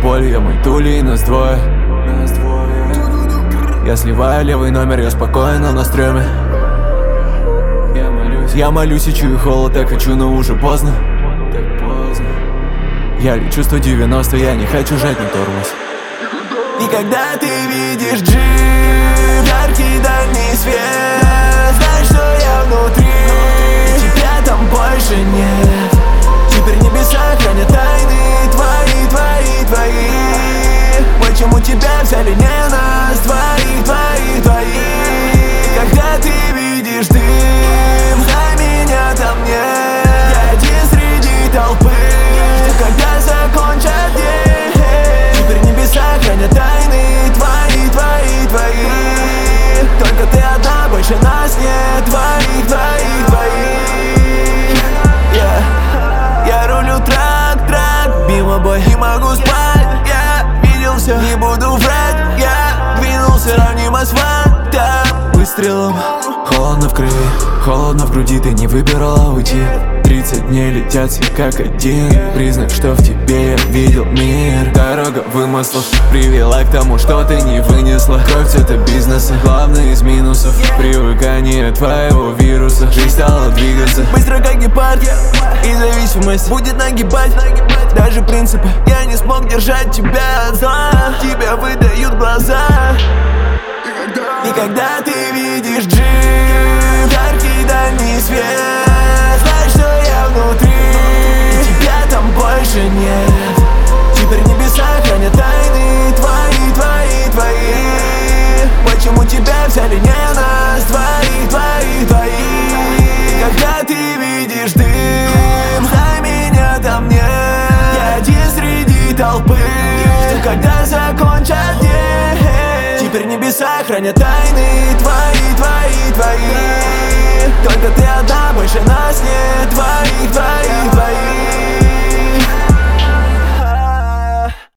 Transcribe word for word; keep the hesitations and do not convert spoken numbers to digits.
боль, я мой тули и нас двое. Я сливаю левый номер, я спокойно на стреме. Я молюсь, я молюсь и чую холод, так хочу, но уже поздно. Так поздно. Я лечу сто девяносто, я не хочу жать на тормоз. И когда ты видишь джип, яркий дальний свет, знаешь, что я внутри, тебя там больше нет. Теперь небеса хранят тайны твои, твои, твои. Почему тебя взяли не нас, твоих, твоих, твоих? И когда ты видишь дым, знай, меня там нет. Я один среди толпы, когда закончат день. Теперь небеса хранят тайны твои, твои, твои. Только ты одна, больше нас нет, твоих, твоих, твоих. yeah. Я рулю трак, трак, мимо бой, не могу спать. Я видел все, не буду врать. Я двинулся, равним асфальтом, выстрелом. Холодно в крови, холодно в груди, ты не выбирала уйти. Тридцать дней летят все как один. Признак, что в тебе я видел мир. Дорога вымыслов привела к тому, что ты не вынесла. Кровь это бизнеса, главное из минусов привыкание твоего вируса. Жизнь стала двигаться быстро как гепард, и зависимость будет нагибать даже принципы. Я не смог держать тебя от зла, тебя выдают глаза. И когда ты видишь джип, яркий дальний свет, знаешь, что я внутри, тебя там больше нет. Теперь небеса хранят тайны твои, твои, твои. Почему тебя взяли не нас, твоих, твоих, твоих? И когда ты видишь дым, знай, меня там нет. Я один среди толпы, когда закончат день. Теперь небеса хранят тайны твои, твои, твои. Только ты одна, больше нас нет, твоих, твоих, твоих.